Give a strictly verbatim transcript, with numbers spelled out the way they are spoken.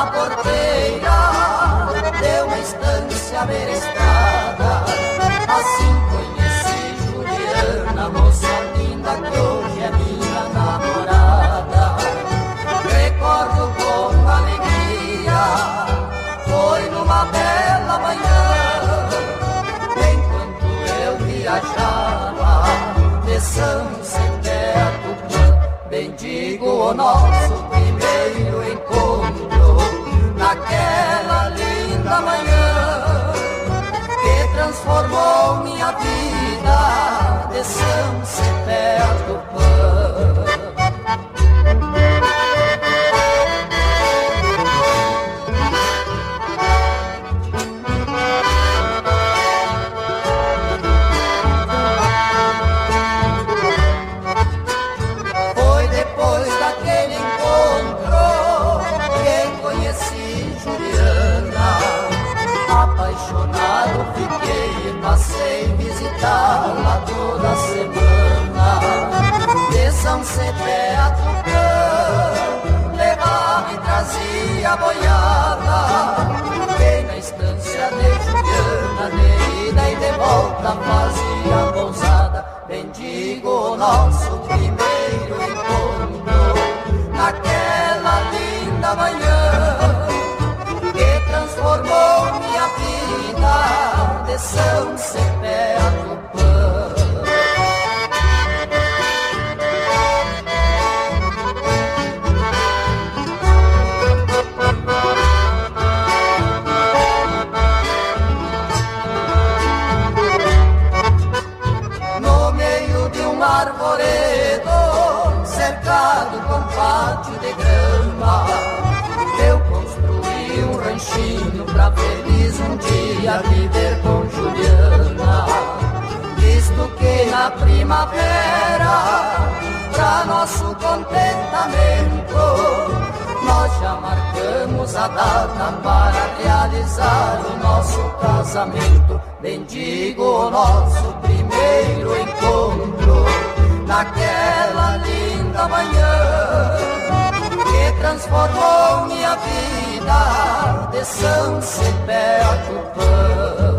na porteira de uma estância à beira-estrada. Assim conheci Juliana, moça linda que hoje é minha namorada. Recordo com alegria, foi numa bela manhã, enquanto eu viajava de São Seté a Tupã. Bendigo o nosso primeiro encontro naquela linda manhã que transformou minha vida de São Seté a Tupã. Foi depois daquele encontro que conheci Juliana. Apaixonado fiquei e passei visitá-la toda semana. De São Seté a Tupã levava e trazia boiada. Fiquei na estância de Juliana, de ida e de volta fazia pousada. Bendigo o nosso primeiro encontro naquela linda manhã que transformou minha vida de São Seté a Tupã. No meio de um arvoredo cercado com pátio de grama, eu construí um ranchinho pra feliz um dia viver com Juliana. Visto que na primavera, pra nosso contentamento, nós já marcamos a data para realizar o nosso casamento. Bendigo o nosso primeiro encontro naquela linda manhã que transformou minha vida de São Seté a Tupã.